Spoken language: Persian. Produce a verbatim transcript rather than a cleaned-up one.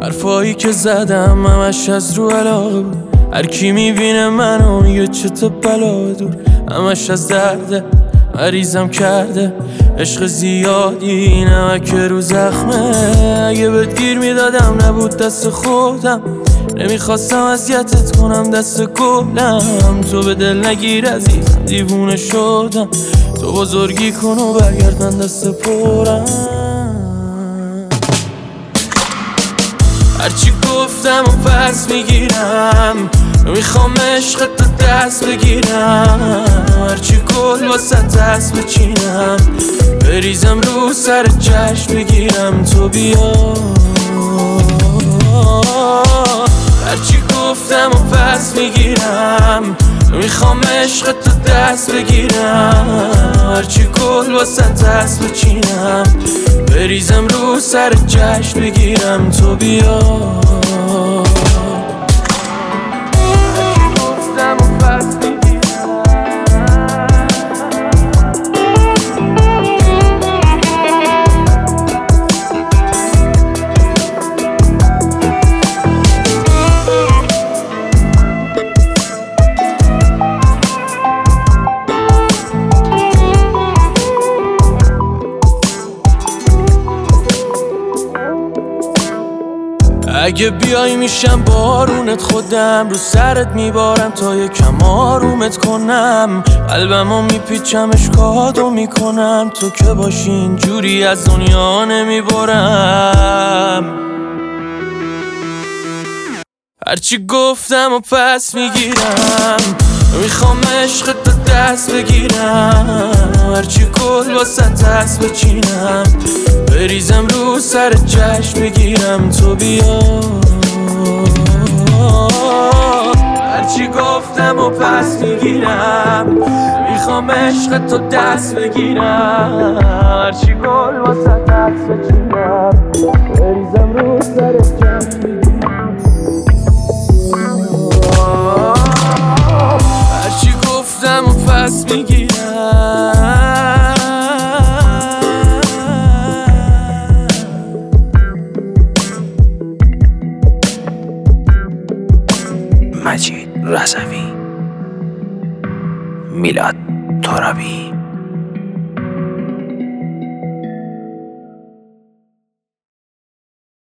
حرفایی که زدم همش از رو علاقه بود. هر کی میبینه منو میگه چه تو بلا دور. همش از درده مریضم کرده عشق زیادی نمک رو زخمه. اگه بهت گیر میدادم نبود دست خودم، نمیخواستم اذیتت کنم دست گلم. تو به دل نگیر عزیزم دیوونه شدم، تو بزرگی کن و برگرد من دست پرم. هرچی گفتم و پس میگیرم، میخوام عشق تو دست بگیرم. هرچی گل واسه دست بچینم، بریزم رو سر جشن بگیرم. تو بیا هرچی گفتم و پس میگیرم، میخوام عشق تو دست بگیرم. هرچی گل واسه دست بچینم، بریزم رو سر جشن بگیرم. تو بیا هرچی گفتم و پس میگیرم. اگه بیای میشم بارونت، خودم رو سرت میبارم تا یکم آرومت کنم. قلبمو میپیچم اشکاتو میکنم، تو که باشی اینجوری از دنیا نمیبارم. هرچی گفتم و پس میگیرم، میخوام عشق تو دست بگیرم. هرچی گل واسه دست بچینم، بریزم رو سر جشن بگیرم. تو بیا هرچی گفتم و پس میگیرم، میخوام عشق تو دست بگیرم. هرچی گل واسه دست بچینم، بریزم رو سر جشن بگیرم. هرچی گفتم و پس میگیرم. مجید رضوی، میلاد ترابی.